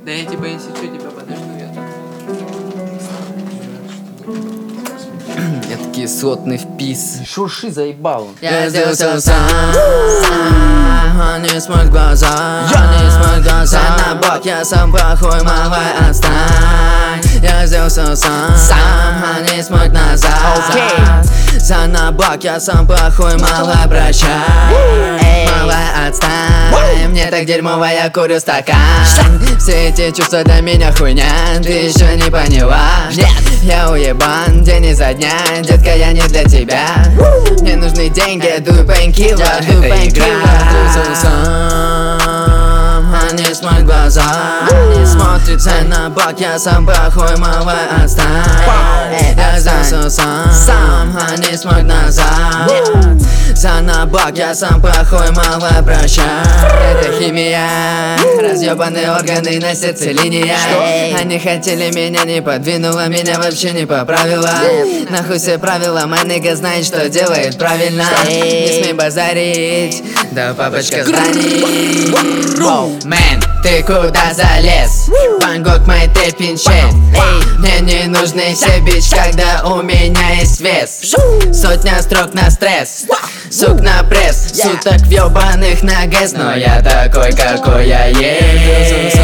Да я типа, если что, тебя подожду, я так. Это кислотный впис. Шурши, заебал. Я сделал все сам, не смог глаза, не смог глаза на бок, я сам плохой, малой, отстань. Я сделал все сам, не смог назад. За на бок, я сам плохой, малой, прощай. Малой, отстань, мне так дерьмово, я курю стакан. Все эти чувства для меня хуйня, ты еще не поняла. Нет, я уебан, день изо дня, детка, я не для тебя. Мне нужны деньги, дуй пейнкиллер, это игра. Сам, не смог глаза, не смотрится на бок, я сам плохой, малой, отстань. Я сделал сам, не смог назад. За на бок, я сам плохой, малой, прощай. Это химия, разъебанные органы на сердце линия. Они хотели меня, не подвинула, меня вообще не поправила. Нахуй все правила, мой нига знает, что делает правильно. Не смей базарить, да папочка звонит. Мэн, ты куда залез? Ван Гог, мой тэпинчет. Мне не нужны все бич, когда у меня есть вес. Сотня строк на стресс, сук на пресс, суток въебаных на ГЭС. Но я такой, какой я есть.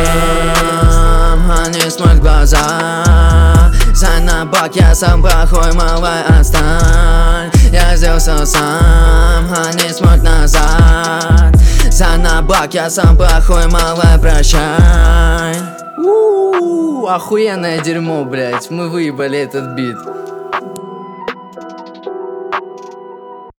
Не смог глаза, за на бок, я сам плохой, малой, отстань. Я сделал все сам, не смог назад. За на бок, я сам плохой, малой, прощай. Охуенное дерьмо, блять, мы выебали этот бит.